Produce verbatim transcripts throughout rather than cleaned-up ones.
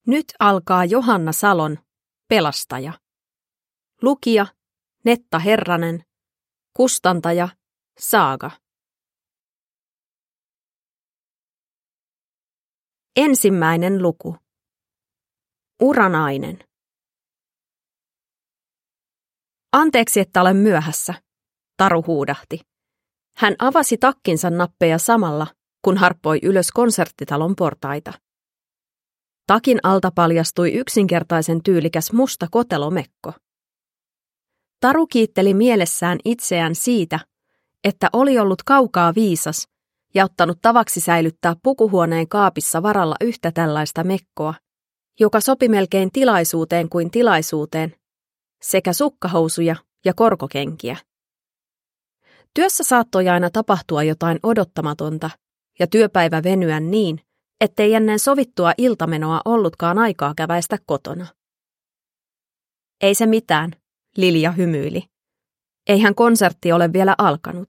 Nyt alkaa Johanna Salon Pelastaja. Lukija Netta Herranen. Kustantaja Saaga. Ensimmäinen luku. Uranainen. Anteeksi, että olen myöhässä, Taru huudahti. Hän avasi takkinsa nappeja samalla, kun harppoi ylös konserttitalon portaita. Takin alta paljastui yksinkertaisen tyylikäs musta kotelomekko. Taru kiitteli mielessään itseään siitä, että oli ollut kaukaa viisas ja ottanut tavaksi säilyttää pukuhuoneen kaapissa varalla yhtä tällaista mekkoa, joka sopi melkein tilaisuuteen kuin tilaisuuteen, sekä sukkahousuja ja korkokenkiä. Työssä saattoi aina tapahtua jotain odottamatonta ja työpäivä venyä niin, ettei ennen sovittua iltamenoa ollutkaan aikaa käväistä kotona. Ei se mitään, Lilja hymyili. Eihän konsertti ole vielä alkanut.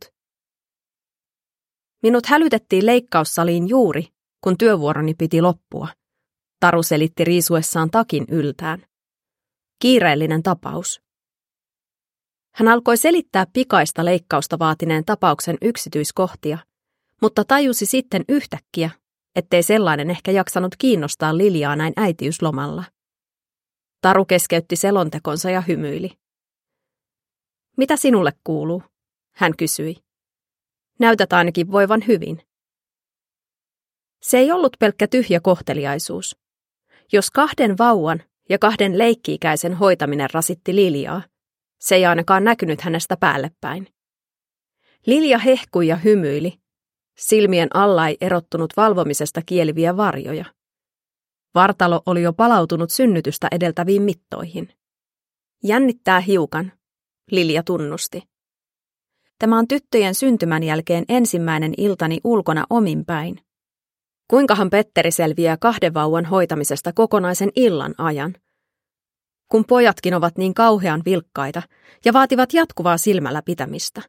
Minut hälytettiin leikkaussaliin juuri, kun työvuoroni piti loppua. Taru selitti riisuessaan takin yltään. Kiireellinen tapaus. Hän alkoi selittää pikaista leikkausta vaatineen tapauksen yksityiskohtia, mutta tajusi sitten yhtäkkiä, ettei sellainen ehkä jaksanut kiinnostaa Liljaa näin äitiyslomalla. Taru keskeytti selontekonsa ja hymyili. Mitä sinulle kuuluu? Hän kysyi. Näytät ainakin voivan hyvin. Se ei ollut pelkkä tyhjä kohteliaisuus. Jos kahden vauvan ja kahden leikki-ikäisen hoitaminen rasitti Liljaa, se ei ainakaan näkynyt hänestä päällepäin. Lilja hehkui ja hymyili. Silmien alla ei erottunut valvomisesta kieliviä varjoja. Vartalo oli jo palautunut synnytystä edeltäviin mittoihin. Jännittää hiukan, Lilja tunnusti. Tämä on tyttöjen syntymän jälkeen ensimmäinen iltani ulkona ominpäin. Kuinkahan Petteri selviää kahden vauvan hoitamisesta kokonaisen illan ajan? Kun pojatkin ovat niin kauhean vilkkaita ja vaativat jatkuvaa silmällä pitämistä.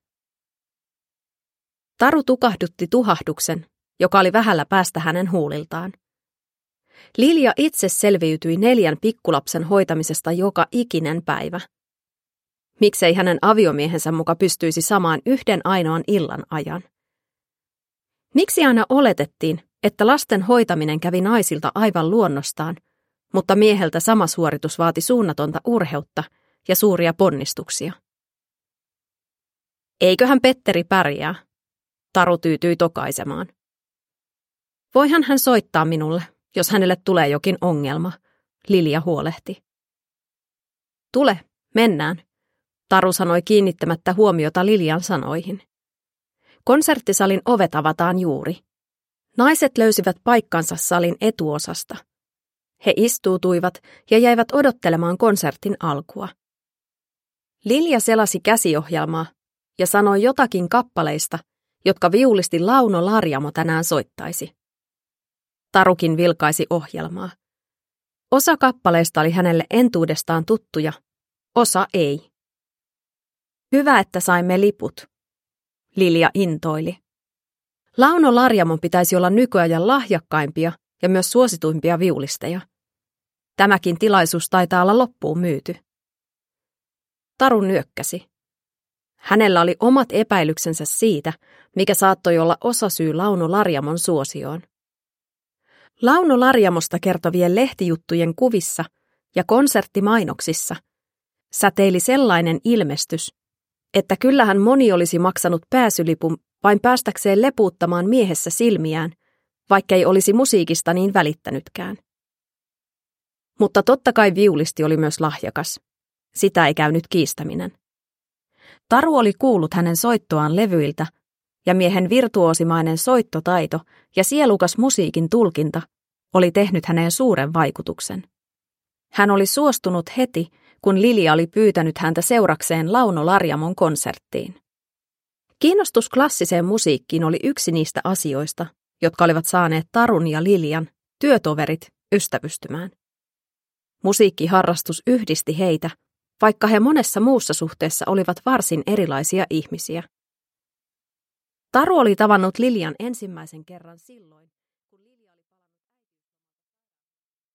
Taru tukahdutti tuhahduksen, joka oli vähällä päästä hänen huuliltaan. Lilja itse selviytyi neljän pikkulapsen hoitamisesta joka ikinen päivä. Miksei hänen aviomiehensä muka pystyisi samaan yhden ainoan illan ajan? Miksi aina oletettiin, että lasten hoitaminen kävi naisilta aivan luonnostaan, mutta mieheltä sama suoritus vaati suunnatonta urheutta ja suuria ponnistuksia? Eiköhän Petteri pärjää, Taru tyytyi tokaisemaan. Voihan hän soittaa minulle, jos hänelle tulee jokin ongelma, Lilja huolehti. Tule, mennään, Taru sanoi kiinnittämättä huomiota Liljan sanoihin. Konserttisalin ovet avataan juuri. Naiset löysivät paikkansa salin etuosasta. He istuutuivat ja jäivät odottelemaan konsertin alkua. Lilja selasi käsiohjelmaa ja sanoi jotakin kappaleista, jotka viulisti Launo Larjamo tänään soittaisi. Tarukin vilkaisi ohjelmaa. Osa kappaleista oli hänelle entuudestaan tuttuja, osa ei. Hyvä, että saimme liput, Lilja intoili. Launo Larjamon pitäisi olla nykyajan lahjakkaimpia ja myös suosituimpia viulisteja. Tämäkin tilaisuus taitaa olla loppuun myyty. Taru nyökkäsi. Hänellä oli omat epäilyksensä siitä, mikä saattoi olla osasyy Launo Larjamon suosioon. Launo Larjamosta kertovien lehtijuttujen kuvissa ja konserttimainoksissa säteili sellainen ilmestys, että kyllähän moni olisi maksanut pääsylipun vain päästäkseen lepuuttamaan miehessä silmiään, vaikkei olisi musiikista niin välittänytkään. Mutta totta kai viulisti oli myös lahjakas. Sitä ei käynyt kiistäminen. Taru oli kuullut hänen soittoaan levyiltä, ja miehen virtuoosimainen soittotaito ja sielukas musiikin tulkinta oli tehnyt häneen suuren vaikutuksen. Hän oli suostunut heti, kun Lilja oli pyytänyt häntä seurakseen Launo Larjamon konserttiin. Kiinnostus klassiseen musiikkiin oli yksi niistä asioista, jotka olivat saaneet Tarun ja Liljan, työtoverit, ystävystymään. Musiikkiharrastus yhdisti heitä, vaikka he monessa muussa suhteessa olivat varsin erilaisia ihmisiä. Taru oli tavannut Liljan ensimmäisen kerran silloin,